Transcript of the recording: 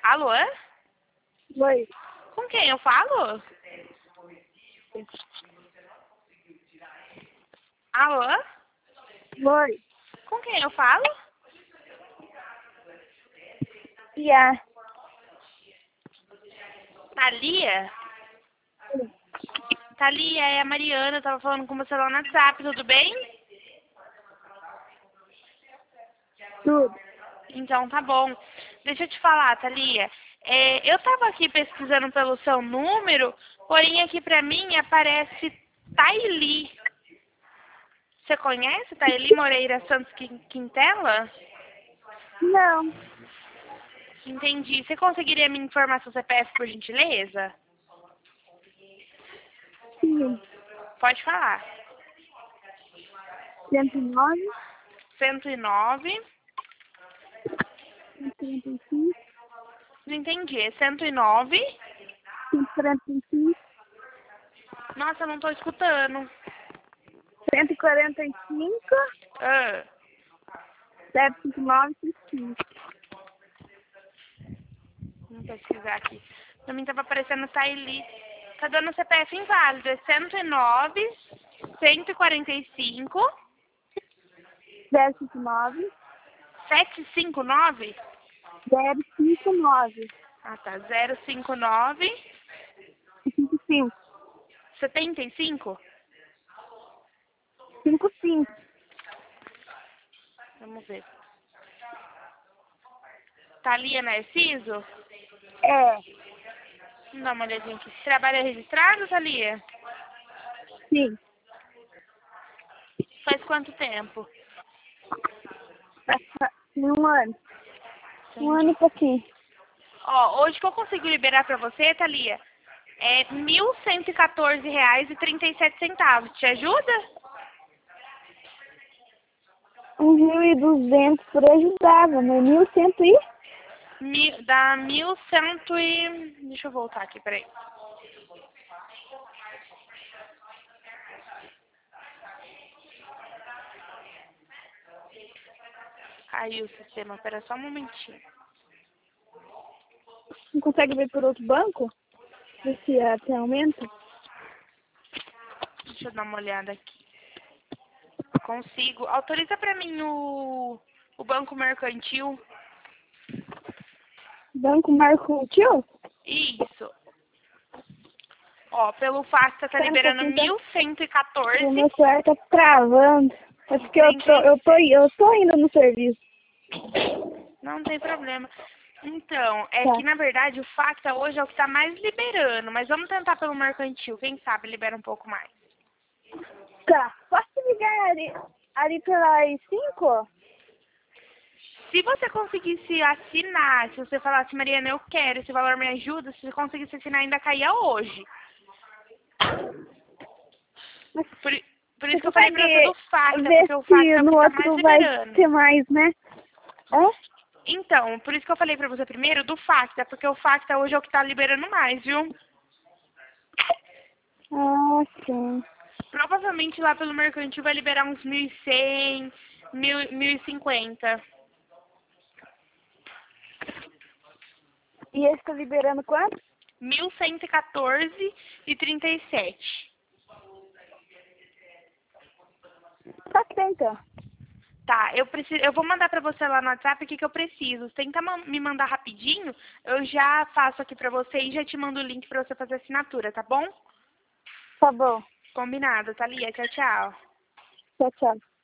Alô? Oi. Com quem eu falo? Alô? Oi. Com quem eu falo? Pia. Thalia? Thalia, é a Mariana, eu tava falando com você lá no WhatsApp, tudo bem? Tudo. Então tá bom. Deixa eu te falar, Thalia. Eu tava aqui pesquisando pelo seu número, porém aqui pra mim aparece Thaili. Você conhece Thaili Moreira Santos Quintela? Não. Entendi. Você conseguiria me informar seu CPF, por gentileza? Sim. Pode falar. 109, 109. 145, Não entendi. É 109. 145, Nossa, eu não tô escutando. 145, Ah, 759, 55. vamos pesquisar aqui. Pra mim tava aparecendo Thaili. Tá dando CPF inválido. É 109, 145, 059, 759. 059, Ah, tá. 059, 55, 75. 55. Vamos ver. Thalia Narciso? É. Vamos dar uma olhadinha aqui. Trabalho registrado, Thalia? Sim. Faz quanto tempo? Um ano. Um ano Entendi. e pouquinho. Ó, hoje que eu consigo liberar pra você, Thalia, é R$ 1.114,37. Te ajuda? 1.200 por ajudava, mas 1.100 e... Dá 1.100 e... Deixa eu voltar aqui, peraí. Caiu o sistema, pera só um momentinho. Não consegue ver por outro banco? Ver se até aumenta? Deixa eu dar uma olhada aqui. Consigo. Autoriza pra mim o banco mercantil. Banco Mercantil? Isso. Ó, pelo Facta tá Espera um liberando pouquinho, tá? O 1.114. meu celular tá travando. É porque eu tô indo no serviço. Não tem problema. Então, é Tá. que na verdade o Facta hoje é o que tá mais liberando, mas vamos tentar pelo mercantil, quem sabe libera um pouco mais. Tá. Posso ligar ali pelas 5? Se você conseguisse assinar, se você falasse, Mariana, eu quero, esse valor me ajuda, se você conseguisse assinar ainda caía hoje. Mas Por isso você que eu falei pra você consegue do Facta, ver porque o Facta se é o no que tá mais outro vai liberando. ter mais, né? É? Então, por isso que eu falei pra você primeiro do Facta, porque o Facta hoje é o que tá liberando mais, viu? Ah, sim. Provavelmente lá pelo mercantil vai liberar uns 1.100, 1.050. E esse tá liberando quanto? 1.114,37. Tá tenta. Tá, eu vou mandar pra você lá no WhatsApp o que eu preciso. Tenta me mandar rapidinho, eu já faço aqui pra você e já te mando o link pra você fazer a assinatura, tá bom? Tá bom. Combinado, Thalia. Tchau, tchau. Tchau, tchau.